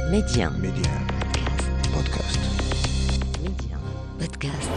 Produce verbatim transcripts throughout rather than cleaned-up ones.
Média. Média. Podcast. Média. Podcast.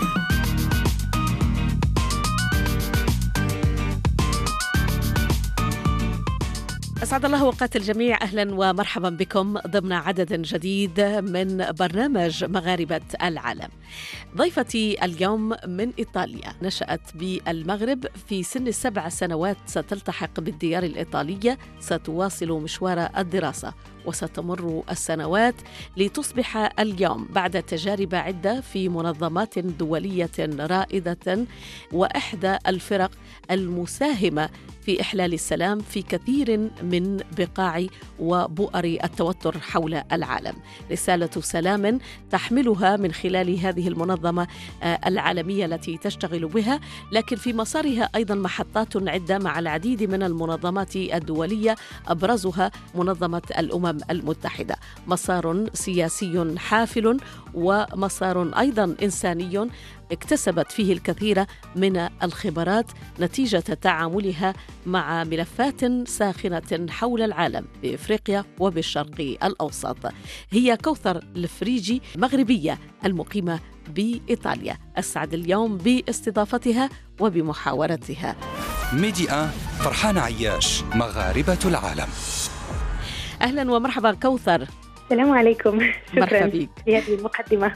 أسعد الله أوقات الجميع. أهلا ومرحبا بكم ضمن عدد جديد من برنامج مغاربة العالم. ضيفتي اليوم من إيطاليا، نشأت بالمغرب في سن السبع سنوات، ستلتحق بالديار الإيطالية، ستواصل مشوار الدراسة وستمر السنوات لتصبح اليوم بعد تجارب عدة في منظمات دولية رائدة وإحدى الفرق المساهمة في إحلال السلام في كثير من بقاع وبؤر التوتر حول العالم. رسالة سلام تحملها من خلال هذه المنظمة العالمية التي تشتغل بها، لكن في مسارها أيضا محطات عدة مع العديد من المنظمات الدولية، أبرزها منظمة الأمم المتحدة. مسار سياسي حافل ومسار أيضا إنساني اكتسبت فيه الكثير من الخبرات نتيجة تعاملها مع ملفات ساخنة حول العالم بإفريقيا وبالشرق الأوسط. هي كوثر الفريجي، مغربية المقيمة بإيطاليا. أسعد اليوم باستضافتها وبمحاورتها. ميديا فرحان عياش، مغاربة العالم. أهلا ومرحبا كوثر. السلام عليكم. شكرا مرحبا بك لهذه المقدمة.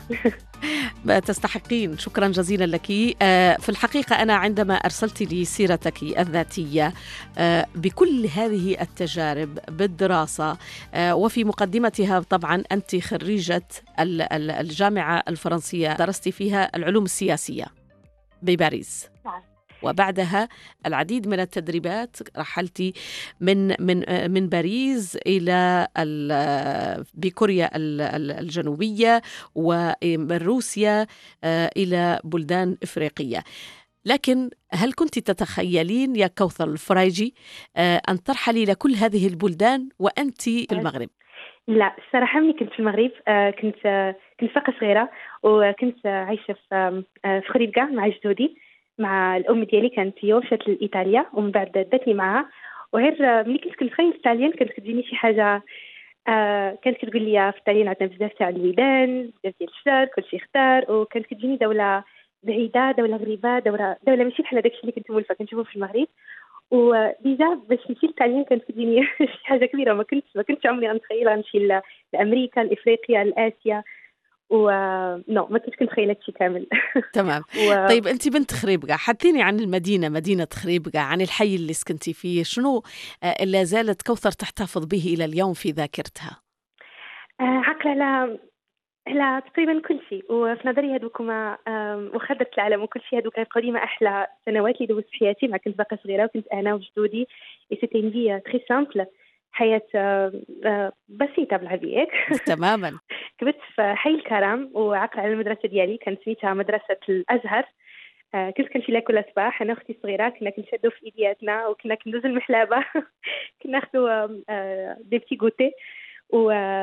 تستحقين، شكرا جزيلا لك. في الحقيقة أنا عندما أرسلت لي سيرتك الذاتية بكل هذه التجارب بالدراسة، وفي مقدمتها طبعا أنت خريجة الجامعة الفرنسية، درست فيها العلوم السياسية بباريس، وبعدها العديد من التدريبات، رحلتي من من من باريس إلى بكوريا الجنوبية ومن روسيا إلى بلدان إفريقية. لكن هل كنت تتخيلين يا كوثر الفريجي أن ترحلي إلى كل هذه البلدان وأنت في المغرب؟ لا، الصراحة مني كنت في المغرب، كنت كنت فقط صغيرة، وكنت عايشة في في خريبكا مع جدودي، مع الأم ديالي كانت هي مشات لإيطاليا ومن بعد داتني معها. وغير ملي كنت كنتخيل في الطاليان كانت كتجيني شي حاجة، آه كانت كتقول لي في الطاليان عندنا بزاف تاع الودان، بزاف ديال الشجر، كلشي اختار، وكانت كتجيني دولة بعيدة، دولة غريبة، دولة دولة ماشي بحال داكشي اللي كنت مولفة كنشوفه في المغرب. وديجا باش نمشي للطاليان كانت كتجيني شي حاجة كبيرة، ما كنتش ما كنتش عمري غنتخيل غنمشي لأمريكا، لإفريقيا، لآسيا، و نو ما كنتش كنتخيل هادشي كامل. تمام. و... طيب أنت بنت خريبكا، حدثيني عن المدينة، مدينة خريبكا، عن الحي اللي سكنتي فيه، شنو لا زالت كوثر تحتفظ به إلى اليوم في ذاكرتها؟ عقل على على تقريبا كل شيء، وفي نظري هذوك ما وخدت العالم وكل شيء، هذوك كانوا ديما أحلى سنوات اللي دوزت في حياتي. مع كنت باقا صغيرة وكنت أنا وجدودي، et c'était une vie très simple، حياة بسيطة بالعبيك. تماما. كبرت في حي الكرم، وعقل على المدرسة ديالي كانت سميتها مدرسة الأزهر. كنت كنمشي لها كل صباح، أنا وأختي الصغيرة، كنا كنشدو في إيدياتنا وكنا كندوزو المحلابة. كنا ناخدو دي بتي غوتي، و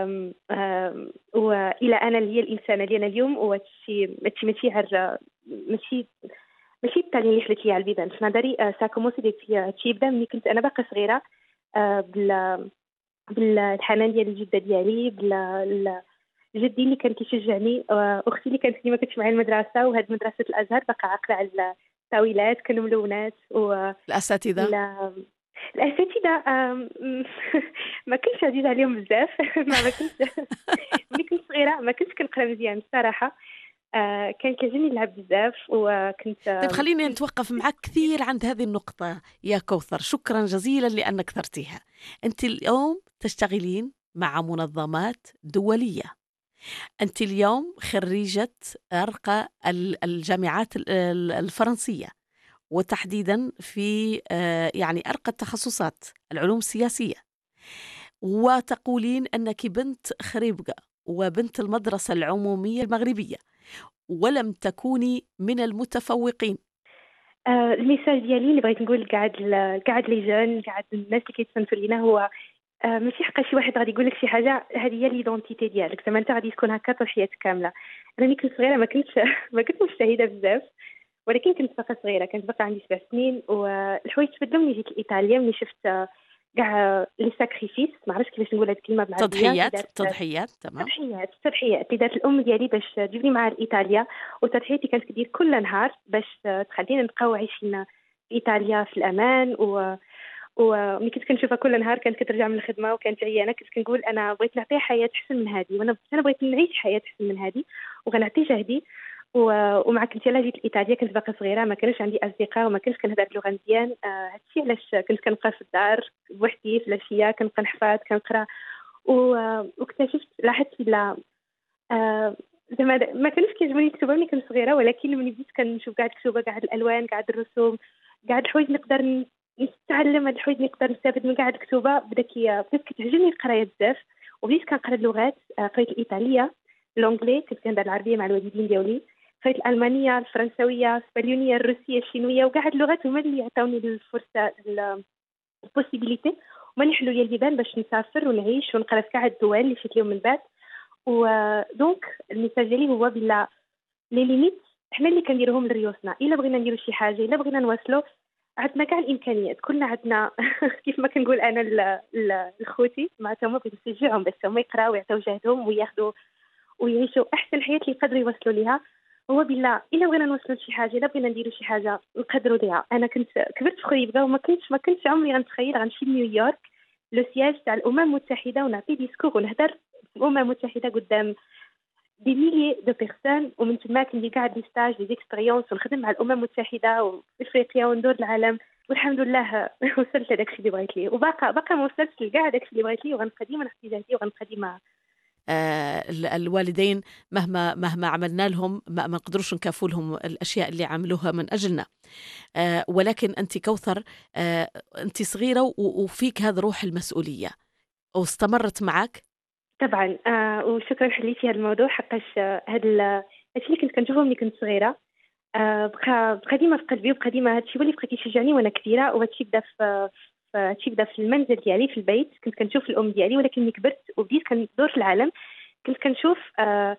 والى انا اللي هي الانسانه اللي انا اليوم، وهادشي ماشي ماشي عر ماشي ماشي التالي اللي حلت لي على البيبان. في نظري سا كومونسي ديك هادشي يبدا ملي كنت انا باقا صغيره، بال بالحنان ديال الجده ديالي، بال جدي اللي كان كيشجعني، اختي اللي كانت ديما كتمشي معايا المدرسه، وهاد مدرسه الازهر باقا عاقله على الطاولات، كانوا ملونات، والاساتذه الاساتذه ما كنتش عزيز عليهم بزاف. ما كنتش ملي كنت صغيره ما كنتش كنقرا مزيان الصراحه. آه كان كيعجبني نلعب بزاف، وكنت طيب خليني نتوقف معك كثير عند هذه النقطه يا كوثر. شكرا جزيلا لانك ثرتيها. انت اليوم تشتغلين مع منظمات دوليه، انت اليوم خريجه ارقى الجامعات الفرنسيه، وتحديدا في يعني أرقى التخصصات العلوم السياسية، وتقولين أنك بنت خريبكا وبنت المدرسة العمومية المغربية، ولم تكوني من المتفوقين. آه المثال ديالي اللي بغيت نقول قاعد قاعد لي جون، قاعد الناس اللي كيتصنتوا لينا، هو آه ماشي حقا شي واحد غادي يقول لك شي حاجه هذه هي ليدونتيتي ديالك، زعما انت غادي تكون هكا طول حياتك كامله. انا ملي كنت صغيره ما كنتش ما كنت مجتهده بزاف، ولكن كنت باقا صغيره، كنت باقا عندي سبع سنين، والحوايج تبدلوا ملي جيت لايطاليا، ملي شفت كاع لي ساكريفيس، ما عرفتش كيفاش نقول هذه الكلمه بالعربيه، اللي تضحيات دارت تضحيات تمام. تضحيات تضحيات اللي دارت الام ديالي باش تجيبني معها لايطاليا، وتضحيات اللي كانت كدير كل نهار باش تخلينا نبقاو عايشين في ايطاليا في الامان. و وملي كنت كنشوفها كل نهار كانت كترجع من الخدمه وكانت عيانه، كنت كنقول انا بغيت نعطيها حياه احسن من هذه، وانا انا بغيت نعيش حياه احسن من هذه وغنعطي جهدي. و- ومع كنت يلاه جيت لايطاليا كنت باقا صغيره، ما كانش عندي اصدقاء وما كنتش كنهضر اللغه مزيان. آه، هادشي علاش كنت كنبقى في الدار بوحدي في العشيه كنبقى نحفظ كنقرا. و- واكتشفت لاحظت بلا آه، زعما د- ما كانش كيعجبوني الكتابه ملي كنت صغيره، ولكن ملي بديت كنشوف كاع الكتابه كاع الالوان كاع الرسوم كاع الحوايج نقدر ن- نتعلم هاد الحوايج نقدر نستافد من كاع الكتابه، بدا كي بدات كتعجبني القرايه بزاف. وبديت كنقرا اللغات. آه، قريت الايطاليه، الانجلي، كنت كنهضر العربيه مع الوالدين ديالي، قريت الالمانيه، الفرنسويه، الاسبانيونيه، الروسيه، الشينويه، وكاع هاد اللغات هما اللي عطاوني الفرصه البوسيبيليتي، هما اللي حلوا لي البيبان باش نسافر ونعيش ونقرا في كاع الدول اللي مشيت لهم من بعد. ودونك الميساج ديالي هو بلا لي ليميت حنا اللي كنديروهم لريوسنا، الا بغينا نديرو شي حاجه الا بغينا نواصلو عندنا كاع الامكانيات، كلنا عندنا كيف ما كنقول انا ل- ل- لخوتي ما هما بغيت نشجعهم باش هما يقراو ويعطيو جهدهم وياخذوا ويعيشوا احسن حياه اللي يقدروا يوصلوا ليها. هو بالله الا بغينا نوصلوا لشي حاجه الا بغينا نديروا شي حاجه نقدروا ليها. انا كنت كبرت في خريبكا وما كنتش ما كنتش عمري غنتخيل غنمشي لنيويورك لو سياج تاع الامم المتحده ونعطي ديسكور ونهضر في الامم المتحده قدام دي ميلي دو بيرسون، ومن تما كندير كاع دي ستاج دي اكسبيريونس ونخدم مع الامم المتحده وفي افريقيا وندور العالم. والحمد لله وصلت لداكشي اللي بغيت ليه، وباقا باقا ما وصلتش لكاع داكشي اللي بغيت ليه، وغنبقى ديما نحكي جهدي وغنبقى ديما. آه، ال- الوالدين مهما مهما عملنا لهم ما ما نقدروش نكافوا لهم الأشياء اللي عملوها من أجلنا. آه، ولكن أنت كوثر، آه، أنت صغيرة و- وفيك هذا روح المسؤولية واستمرت معك. طبعا. آه وشكرا حليتي هذا الموضوع حقاش آه، هاد ال- هادشي اللي كنت كنشوفه ملي كنت صغيره آه بقى بقى ديما في قلبي، وبقى ديما هادشي هو اللي بقى كيشجعني وانا كبيره. وهادشي بدا في في- هادشي بدا في المنزل ديالي في البيت، كنت كنشوف الام ديالي، ولكن ملي كبرت وبديت كندور في العالم كنت كنشوف آه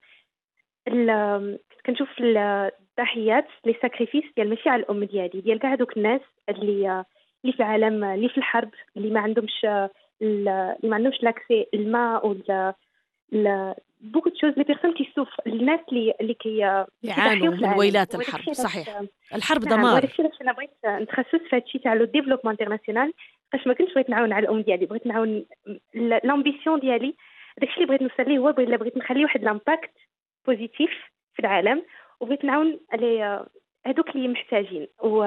ال- كنت كنشوف ال- الضحيات لي ساكريفيس ديال ماشي على الام ديالي، ديال كاع دوك الناس اللي آه، اللي في العالم، آه، اللي في الحرب، اللي ما عندهمش آه، ال- اللي ما عندهمش لاكسي الماء ولا لا بوكو تشوز لي بيرسون كي سوف، الناس اللي اللي كي اللي كيضحيو يعانوا في من العالم. ويلات وهذاك الحرب، الشيء صحيح. علاش الحرب نعم وهذاك دمار. الشيء علاش انا بغيت نتخصص في هذا الشيء تاع لو ديفلوبمون انترناسيونال، باش ما كنتش بغيت نعاون على الام ديالي، بغيت نعاون لامبيسيون ديالي. هذاك الشيء اللي بغيت نوصل ليه هو بغيت بغيت نخلي واحد لامباكت بوزيتيف في العالم، وبغيت نعاون على هذوك اللي محتاجين. و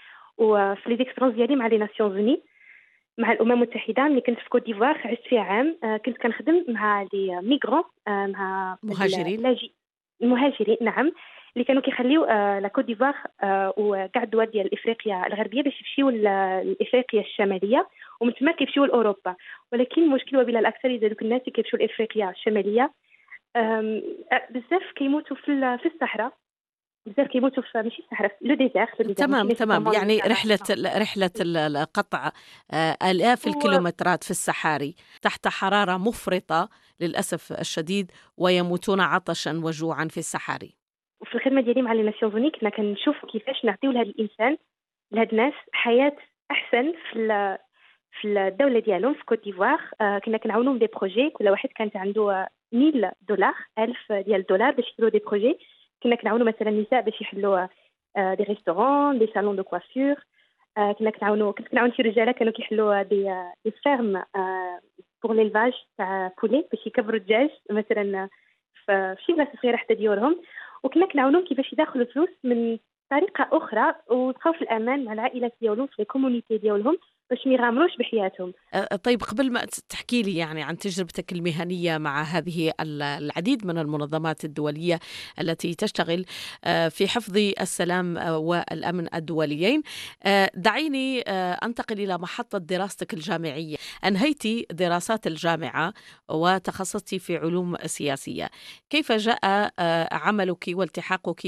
وفي لي زيكسبيرونس ديالي مع لي ناسيونز اوني مع الامم المتحده ملي كنت في كوت ديفوار عشت فيها عام. آه، كنت كنخدم مع لي ميغرون، آه، مع مهاجرين. اللاجئ المهاجرين، نعم، اللي كانوا كيخليو آه، لا كوت ديفوار آه، وكاع الدول ديال افريقيا الغربيه باش يمشيو ل- لافريقيا الشماليه، ومن تما كيمشيو لاوروبا. ولكن المشكل هو بلا الاكثر ديال دوك الناس اللي كيمشيو لافريقيا الشماليه آم، آه، بزاف كيموتوا في ال- في الصحراء، بزاف كيموتوا في ماشي الصحراء، لو ديزير لو ديزير تمام ماشي تمام، نيسيسيرمون يعني الصحراء. رحلة ال- رحلة ال- القطع آه، آلاف و- الكيلومترات في الصحاري تحت حرارة مفرطة للأسف الشديد، ويموتون عطشا وجوعا في الصحاري. وفي الخدمه ديالي مع لي ناسيونز اوني كنا كنشوف كيفاش نعطيو لهذا الانسان لهاد الناس حياه احسن في ال- في الدوله ديالهم في كوت ديفوار. آه كنا كنعاونوهم دي بروجي، كل واحد كانت عنده آه، مية دولار، ألف ديال الدولار باش يديروا دي بروجي. كنا كنعاونوا مثلا النساء باش يحلوا آه دي ريستورون، دي صالون دو كوافور. آه كنا كنعاونوا كنت كنعاون شي رجاله كانوا كيحلوا دي آه، دي فيرم آه بور ليلفاج تاع بولي باش يكبروا الدجاج مثلا في في شي بلاصه صغيره حتى ديورهم. وكنا كنعاونوهم كيفاش يدخلوا فلوس من طريقه اخرى ويبقاو في الامان مع العائلات ديالهم في الكومونيتي ديالهم باش ما يغامروش بحياتهم. آه، طيب، قبل ما ت- تحكي لي يعني عن تجربتك المهنية مع هذه ال- العديد من المنظمات الدولية التي تشتغل آه، في حفظ السلام آه، والأمن الدوليين، آه، دعيني آه، أنتقل إلى محطة دراستك الجامعية. أنهيتي دراسات الجامعة وتخصصتي في علوم سياسية. كيف جاء آه، عملك والتحاقك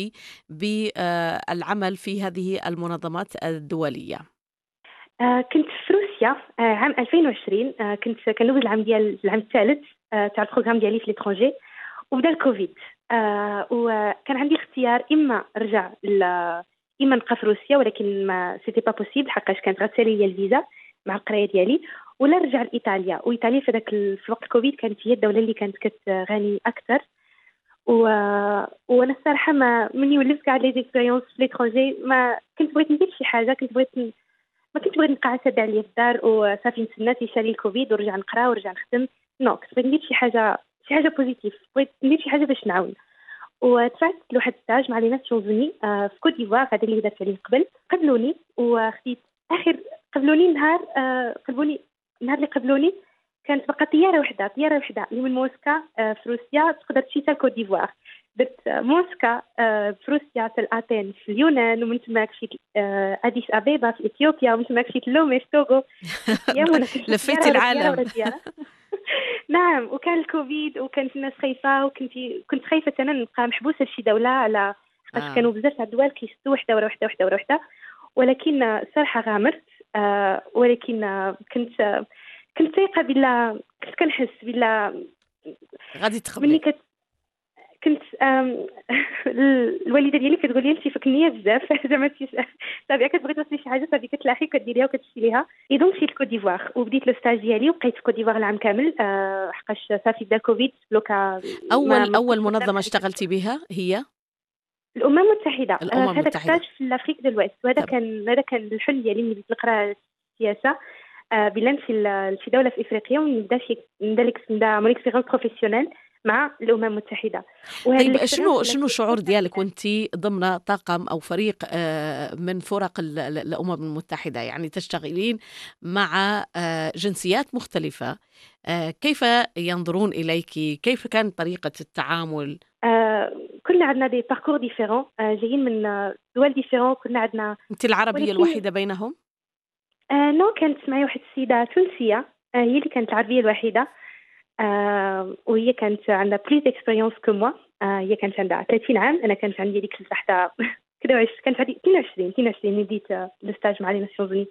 بالعمل في هذه المنظمات الدولية؟ آه كنت في روسيا آه عام ألفين وعشرين. آه كنت كنوز العام ديال العام الثالث آه تاع البروغرام ديالي في ليترونجي، وبدا الكوفيد. آه وكان عندي اختيار اما نرجع ل اما نبقى في روسيا، ولكن ما سيتي با بوسيبل حقاش كانت غتسالي لي الفيزا مع القرايه ديالي، ولا رجع لإيطاليا. وإيطاليا في ذاك ال- في وقت الكوفيد كانت هي الدولة اللي كانت كتغني أكثر. و... وانا الصراحه ما مني ولفت كاع لي زيكسبيريونس في ليترونجي ما كنت بغيت ندير شي حاجه، كنت بغيت ن... ما كنت بغيت نبقى عسى عليا في الدار وصافي نتسنى تيشالي الكوفيد ورجع نقرا ورجع نخدم. نو كنت بغيت ندير شي حاجه شي حاجه بوزيتيف، بغيت ندير شي حاجه باش نعاون. ودفعت لواحد ستاج مع لي ناسيونز اوني آه في كوت ديفوار، هذا اللي درت عليه قبل. قبلوني وخديت اخر قبلوني نهار آه قبلوني النهار اللي قبلوني كانت بقى طياره وحده طياره وحده اللي من موسكا آه في روسيا تقدر تمشي حتى كوت ديفوار. درت آه، موسكا آه في روسيا، في الاتين في اليونان، ومن تما مشيت آه اديس ابيبا في اثيوبيا، ومن تما مشيت لومي في توغو. ايام ولا كنت لفيتي طيارة ورا طيارة العالم. ورا طيارة. نعم، وكان الكوفيد وكانت الناس خايفه، وكنت كنت خايفه انا نبقى محبوسه في شي دوله على خاطر آه. كانوا بزاف تاع الدول كيشدوا وحده ورا وحده وحده ورا وحده. ولكن آه، الصراحه غامرت آه ولكن آه، كنت آه، كنت ثقه بالله، كنت كنحس بالله غادي مني تقبلي. كت كنت آم، الوالده ديالي كتقول لي انت فكنيه بزاف زعما انت صافي كتبغي توصلي شي حاجه صافي كتلاحي كديريها وكتمشي ليها. اي دونك مشيت لكوت ديفوار وبديت لو ستاج ديالي وبقيت في كوت ديفوار العام كامل آه، حقاش صافي بدا كوفيد بلوكا. ما اول ما اول كنتش نقدر منظمه نعيش. اشتغلتي بها هي الامم المتحده الامم آه، في هذاك المتحده. ستاج في الافريق دو الويست، وهذا طب. كان هذا كان الحلم ديالي ملي بديت نقرا السياسه آه، بلا نمشي ل- لشي دوله في افريقيا ونبدا شي نبدا لك نبدا مون اكسبيريونس بروفيسيونيل مع الامم المتحده. وهذا طيب الاكسبيريونس شنو ولا شنو شي الشعور فرصة ديالك كبيرة. وانت ضمن طاقم او فريق آه، من فرق ال- ال- الامم المتحده، يعني تشتغلين مع آه، جنسيات مختلفه، آه، كيف ينظرون اليك؟ كيف كانت طريقه التعامل؟ آه، كلنا عندنا دي باركور ديفيرون جايين من آه، دول ديفيرون، كلنا عندنا. انت العربيه ولكن الوحيده بينهم؟ آه نو كانت معي واحد السيدة تونسية آه هي اللي كانت العربية الوحيدة آه وهي كانت عندها بليز اكسبيريونس كو موا. آه هي كانت عندها ثلاثين عام، انا كانت عندي ديك الوحدة كده وعش كانت عندي اثنين وعشرين اثنين وعشرين اللي بديت آه، الستاج مع لي ناسيونز اوني.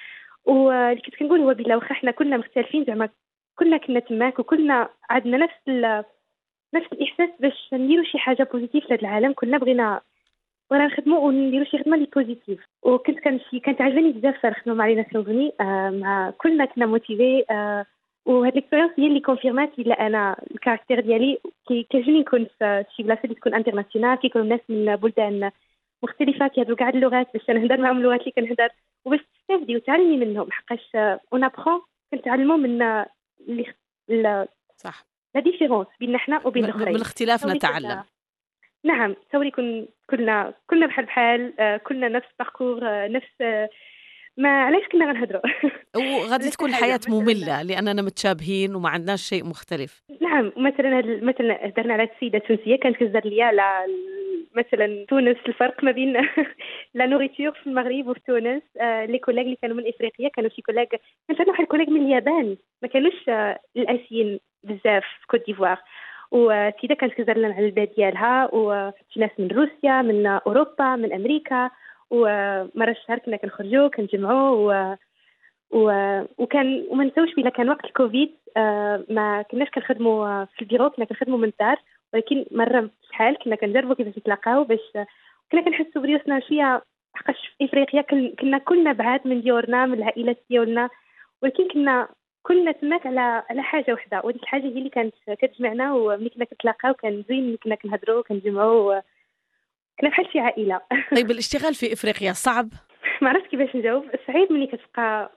واللي كنت كنقول هو بلا واخا حنا كلنا مختلفين زعما كلنا كنا تماك وكلنا عندنا نفس ال- نفس الاحساس باش نديروا شي حاجه بوزيتيف لهذا العالم. كلنا بغينا وانا نخدموا ونديروا شي خدمه اللي بوزيتيف. وكنت كنمشي كانت عجباني بزاف نخدموا مع لي ناسيونز اوني آه مع كلنا كنا موتيفي آه وهاد الاكسبيريونس هي اللي كونفيرمات بلا انا الكاركتير ديالي كي كيعجبني نكون في شي بلاصه اللي تكون انترناسيونال، كيكونوا الناس من بلدان مختلفه كيهضروا كاع اللغات باش نهضر معهم اللغات اللي كنهضر وباش تستافدي وتعلمي منهم حقاش اون ابخون كنتعلموا من آه، اللي لا صح، ديفيرونس بيننا حنا وبين م- م- من الاخرين. الاختلاف تصوري نتعلم. كنا نعم تصوري كن كلنا كلنا بحال بحال آه، كلنا نفس باركور آه، نفس آه، ما علاش كنا غنهضروا وغادي ولا شي تكون حاجة الحياه مثلا. ممله لاننا متشابهين وما عندناش شيء مختلف. نعم مثلا هاد- مثلا هضرنا على السيده التونسيه كانت كتهضر ليا على ال- مثلا تونس، الفرق ما بين لا نوريتور في المغرب وفي تونس. آه لي كولاج اللي كانوا من افريقيا كانوا شي كولاج، كان عندنا واحد الكولاج من اليابان ما كانوش آه الاسيين بزاف في كوت ديفوار. وسيده كانت كتهضر لنا على البلاد ديالها، وشي ناس من روسيا من اوروبا من امريكا. ومره الشهر كنا كنخرجوا كنجمعوا و... و... وكان وما نساوش بلا كان وقت الكوفيد آه ما كناش كنخدموا آه، في البيرو، كنا كنخدموا من الدار. ولكن مره شحال كنا كنجربوا كيفاش نتلاقاو باش آه، كنا كنحسوا بريوسنا شويه حقاش في افريقيا كن- كنا كلنا بعاد من ديورنا من العائلات ديالنا، ولكن كنا كلنا تماك على على حاجه واحده، وديك الحاجه هي اللي كانت كتجمعنا. وملي كنا كنتلاقاو كان زوين ملي كنا كنهضروا كنجمعوا، كنا بحال شي عائله. طيب الاشتغال في افريقيا صعب؟ ما عرفت كيفاش نجاوب. صعيب ملي كتبقى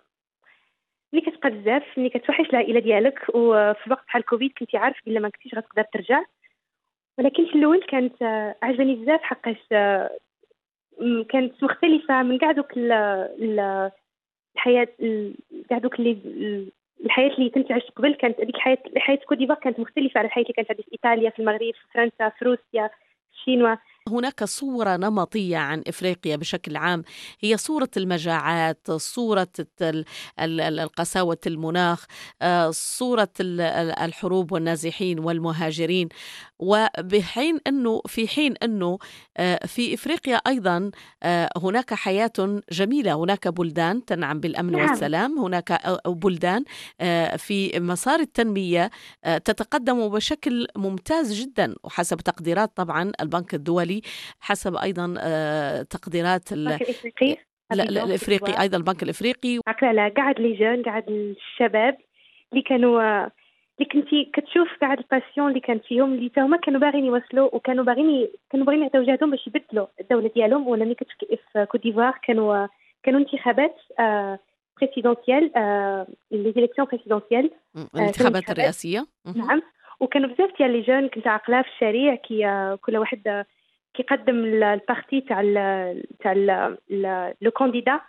ملي كتبقى بزاف ملي كتوحش العائله ديالك، وفي الوقت بحال الكوفيد كنتي عارف بلا ما كنتيش غتقدر ترجع. ولكن في الاول كانت آه، عجباني بزاف حقاش آه، م- كانت مختلفه من كاع دوك ال- ال- الحياه ال- كاع دوك اللي ال- الحياه اللي كنت عشت قبل. كانت هذيك الحياه الحياه في كوت ديفوار كانت مختلفه على الحياه اللي كانت عندي في ايطاليا في المغرب في فرنسا في روسيا في الشينوا. هناك صورة نمطية عن إفريقيا بشكل عام، هي صورة المجاعات، صورة الت- ال- ال- القساوة المناخ، آه، صورة ال- ال- الحروب والنازحين والمهاجرين. وبحين أنه في حين أنه آه، في إفريقيا أيضا آه، هناك حياة جميلة، هناك بلدان تنعم بالأمن نعم والسلام، هناك آه، بلدان آه، في مسار التنمية آه، تتقدم بشكل ممتاز جدا، وحسب تقديرات طبعا البنك الدولي، حسب أيضا آه، تقديرات ال- البنك الافريقي لا لا أبيجان الإفريقي كوتيفوار. أيضا، البنك الإفريقي. عقلة لا قاعد لي جون، قاعد الشباب اللي كانوا اللي كنتي كتشوف قاعد الباسيون اللي كانت فيهم، اللي هما كانوا باغيين يوصلوا وكانوا باغيين كانوا باغيين يعطيو جهدهم باش يبدلوا الدولة ديالهم. وانا ملي كنت في كوت ديفوار كانوا كانوا انتخابات بريسيدونسيال، لي زيليكسيون بريسيدونسيال، الانتخابات الرئاسية. نعم. وكانوا بزاف ديال لي جون كنت عاقلة في الشارع كي كل واحد كيقدم البارتي تاع تاع لو كانديدا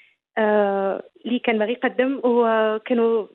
اللي كان باغي يقدم. وكانوا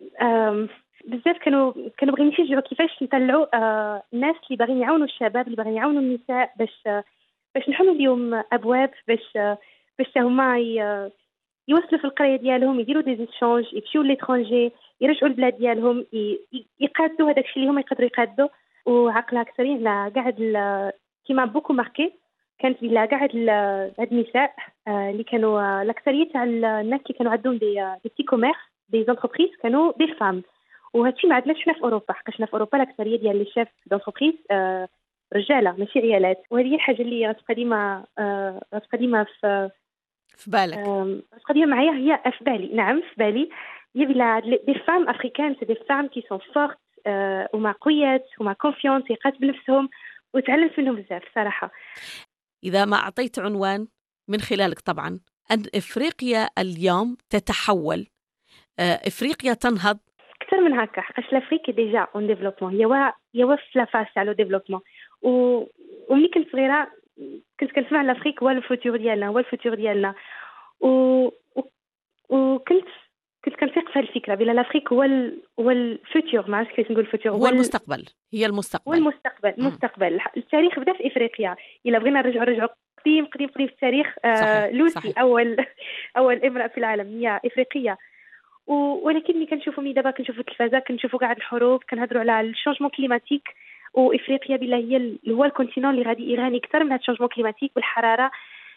بزاف كانوا كانوا باغيين يشجعوا كيفاش نطلعوا الناس اللي باغيين يعاونوا الشباب، اللي باغيين يعاونوا النساء، باش باش نحلوا لهم ابواب، باش باش هما يوصلوا في القريه ديالهم، يديروا دي زيتشانج، يمشيو ليترونجي، يرجعوا البلاد ديالهم، يقادوا هذاك الشيء اللي هما يقدروا يقادوا. وعقلها اكثرين لا قاعد كيما بوكو ماركي كانت بلا قاعد هاد النساء اللي كانوا الاكثريه تاع الناس اللي كانوا عندهم دي دي بتي كوميرس، دي زونتربريز، كانوا دي فام. وهادشي ما عندناش حنا في اوروبا، حقاش في اوروبا الاكثريه ديال لي شيف دونتربريز رجاله ماشي عيالات. وهذه هي الحاجه اللي غتبقى ديما غتبقى ديما في في بالك، غتبقى ديما معايا، هي في بالي. نعم في بالي، هي بلا دي فام افريكان، سي دي فام كي سون فورت وما قويات وما كونفيونس، يقات بنفسهم، وتعلمت منهم بزاف صراحه. إذا ما أعطيت عنوان من خلالك طبعا أن إفريقيا اليوم تتحول، إفريقيا تنهض أكثر من هكا، حقاش لافريك ديجا اون ديفلوبمون، هي وا هي وا في لافاس تاع لو ديفلوبمون. و وملي كنت صغيره كنت كنسمع لافريك هو الفوتور ديالنا، هو الفوتور ديالنا. و... و... وكنت كنت كنثق في الفكره بلا لافريك هو ال... هو الفوتور، ما عرفتش كيفاش نقول الفوتور، هو المستقبل، هي المستقبل، هو المستقبل. المستقبل التاريخ بدا في افريقيا. الا بغينا نرجعوا رجعوا قديم قديم قديم في التاريخ، آه لوسي صحيح. اول اول امراه في العالم هي افريقيه. و... ولكن ملي كنشوفوا ملي دابا كنشوفوا التلفازه، كنشوفوا كاع الحروب، كنهضروا على الشونجمون كليماتيك، وافريقيا بلا هي ال... هو الكونتينون اللي غادي يغني اكثر من هذا الشونجمون كليماتيك والحراره.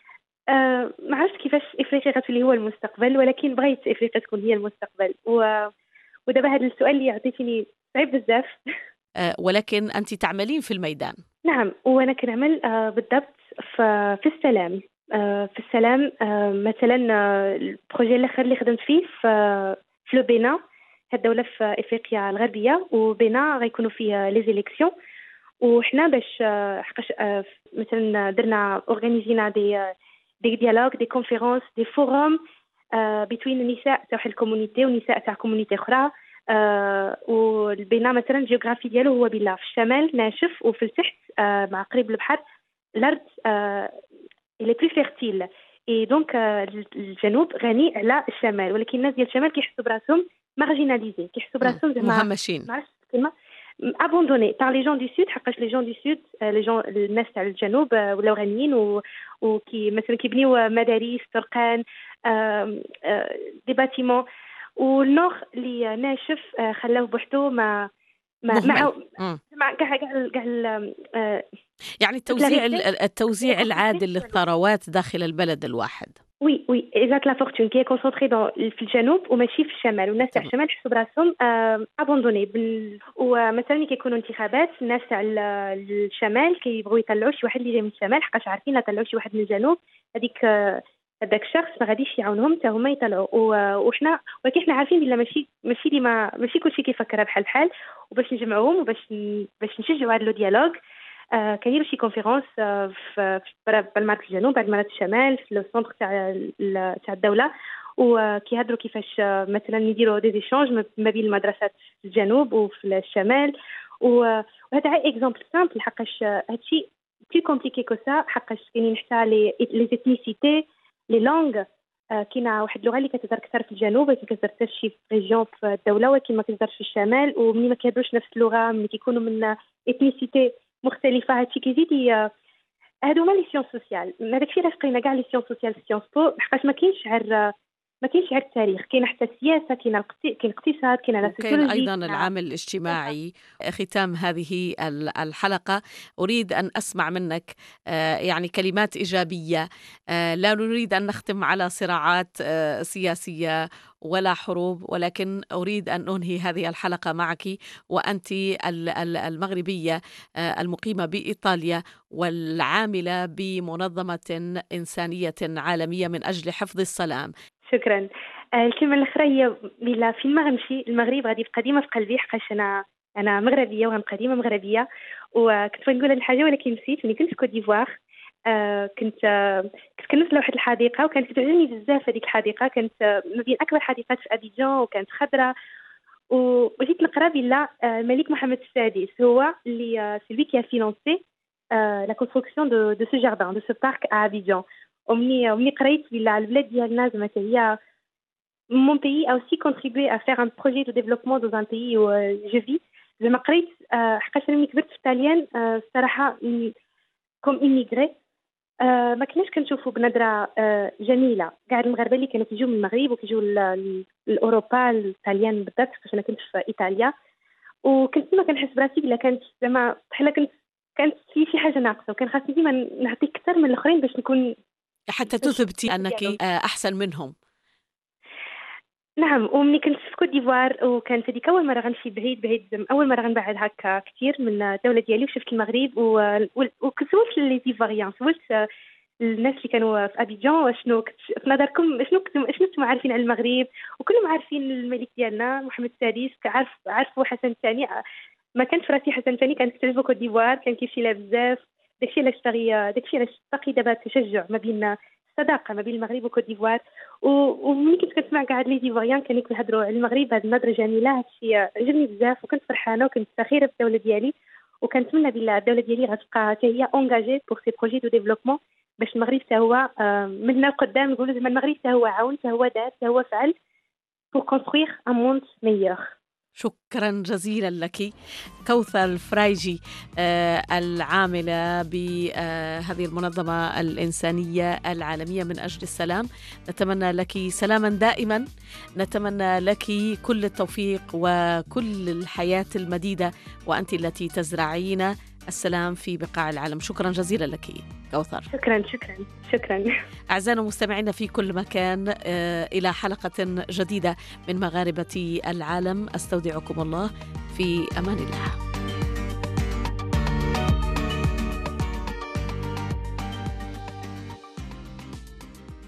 آه ما عرفتش كيفاش افريقيا غتولي هو المستقبل، ولكن بغيت افريقيا تكون هي المستقبل. و... ودابا هذا السؤال اللي عطيتيني صعيب بزاف. آه ولكن انت تعملين في الميدان. نعم، وانا كنعمل آه بالضبط في, في السلام. آه في السلام آه مثلا آه البروجي الاخر اللي خدمت فيه في في لو بينا، هاد الدوله في افريقيا الغربيه، وبينا غيكونوا فيه لي زيليكسيون. وحنا باش آه حقاش آه مثلا درنا اورغانيزينا دي دي ديالوج، دي كونفيرونس، دي فوروم آه بين النساء تاع الكومونيتي والنساء تاع كومونيتي اخرى. آه والبناء مثلا الجيوغرافي ديالو هو بلا في الشمال ناشف، وفي التحت آه مع قريب البحر الارض آه اللي بلو فيرتيل. اي دونك آه الجنوب غني على الشمال، ولكن الناس ديال الشمال كيحسوا براسهم مارجيناليزي، كيحسوا براسهم زعما مهمشين، ما عرفتش الكلمه، ابوندوني تاع لي جون دو سود. حقاش لي جون دو سود لي جون الناس تاع الجنوب آه ولاو غنيين، و وكي مثلا كيبنيو مدارس، طرقان، آه آه دي باتيمون. والنور اللي ناشف خلاه بوحدو ما ما مع مع كاع كاع كاع يعني التوزيع التوزيع العادل للثروات داخل البلد الواحد. وي وي اكزاكت، لا فورتون كي كونسونطري في الجنوب وماشي في الشمال، والناس تاع الشمال يحسوا براسهم ابوندوني. ومثلا ملي كيكونوا انتخابات، الناس تاع الشمال كيبغيو يطلعوا شي واحد اللي جاي من الشمال، حقاش عارفين لا طلعوا شي واحد من الجنوب هذيك هذاك الشخص ما غاديش يعاونهم حتى هما يطلعوا. وحنا ولكن حنا عارفين بلا ماشي ماشي ديما ماشي كلشي كيفكر بحال بحال. وباش نجمعوهم وباش باش نشجعوا هذا لو ديالوج، آه كاينين شي كونفيرونس آه في بالمارك الجنوب، بعد مرات الشمال، في لو سونتر تاع تاع الدوله، وكيهضروا كيفاش آه مثلا نديروا دي ايشانج ما بين المدرسات في الجنوب وفي الشمال. وهذا غير اكزامبل سامبل، حقاش هادشي بلي كومبليكي كو سا، حقاش كاينين حتى لي لي اثنيسيتي، لي لونغ. آه كاينه واحد اللغه اللي كتهضر اكثر في الجنوب، ولكن كتهضر حتى شي ريجيون في الدوله، ولكن ما كتهضرش في الشمال. ومني ما كيهضروش نفس اللغه، ملي كيكونوا من اثنيسيتي مختلفه، هادشي كيزيد هادو هما لي سيونس سوسيال. هذاك الشيء علاش قرينا كاع لي سيونس سوسيال في سيونس بو، حقاش ما كاينش غير ما كاينش غير التاريخ، كاين حتى السياسه، كاين كاين الاقتصاد، كاين لا سوسيولوجي، كاين ايضا العامل الاجتماعي. ختام هذه الحلقه اريد ان اسمع منك يعني كلمات ايجابيه. لا نريد ان نختم على صراعات سياسيه ولا حروب، ولكن أريد أن أنهي هذه الحلقة معك وأنت المغربية المقيمة بإيطاليا والعاملة بمنظمة إنسانية عالمية من أجل حفظ السلام. شكرا. الكلمة الأخرى هي فين ما غنمشي المغرب غادي يبقى ديما في قلبي، حقاش أنا أنا مغربية وغنبقى ديما مغربية. وكنت بغيت نقول هاد الحاجة ولكن نسيت. ملي كنت في كوت ديفوار آه كنت آه كنت كنت لواحد الحديقة وكانت تعجبني بزاف هذيك الحديقة. كانت آه ما بين أكبر حديقات في أبيجان وكانت خضراء. وجيت نقرا بلا آه الملك محمد السادس هو اللي سيلفي كي فينانسي لا كونستركسيون دو دو سو جاردان دو سو بارك ا أبيجان. ومني ومني قريت بلا البلاد ديالنا زعما هي mon pays a aussi contribué à faire un projet de développement dans un pays où euh, je vis. زعما قريت آه حقاش أنا ملي كبرت في الطاليان آه الصراحة كوم إيميغري آه ما كناش كنشوفوا بنظرة آه جميلة كاع المغاربة اللي كانوا كيجيو من المغرب وكيجيو لأوروبا الطاليان بالذات، حيت أنا كنت في إيطاليا وكنت ما كنحس براسي بلا كانت زعما بحال كنت كانت في شي حاجة ناقصة، وكان خاصني ديما نعطي أكثر من الآخرين باش نكون حتى تثبتي أنك أحسن منهم. نعم. ومني كنت في كوت ديفوار وكانت هذيك اول مره غنمشي بعيد بعيد اول مره غنبعد هكا كثير من الدوله ديالي، وشفت المغرب وكنت سولت لي ديفواريان، سولت الناس اللي كانوا في ابيجان شنو في نظركم شنو كنتم شنو نتوما عارفين على المغرب. وكلهم عارفين الملك ديالنا محمد السادس، عارف عارفوا حسن الثاني. ما كانش في راسي حسن الثاني، كانت كتعجبو كوت ديفوار، كان كيمشي لها بزاف. داكشي علاش باغي داكشي علاش باقي دابا تشجع ما بين صداقه ما بين المغرب وكوت ديفوار. وملي كنت كنسمع كاع لي ديفواريان كانوا كيهضروا على المغرب هذه النظره جميله، هادشي عجبني بزاف وكنت فرحانه وكنت فخيره بالدوله ديالي، وكنتمنى بلا الدوله ديالي غتبقى حتى هي اونغاجي بور سي بروجي دو ديفلوبمون باش المغرب حتى هو من هنا لقدام نقولوا زعما المغرب حتى هو عاون حتى هو دار حتى هو فعل بور كونستروير ان موند ميور. شكرا جزيلا لك كوثر الفرايجي العاملة بهذه المنظمة الإنسانية العالمية من أجل السلام. نتمنى لك سلاما دائما، نتمنى لك كل التوفيق وكل الحياة المديدة، وأنت التي تزرعين السلام في بقاع العالم. شكرا جزيلا لك كوثر. شكرا شكرا شكرا. أعزائنا المستمعين في كل مكان، إلى حلقة جديدة من مغاربة العالم. أستودعكم الله في أمان الله.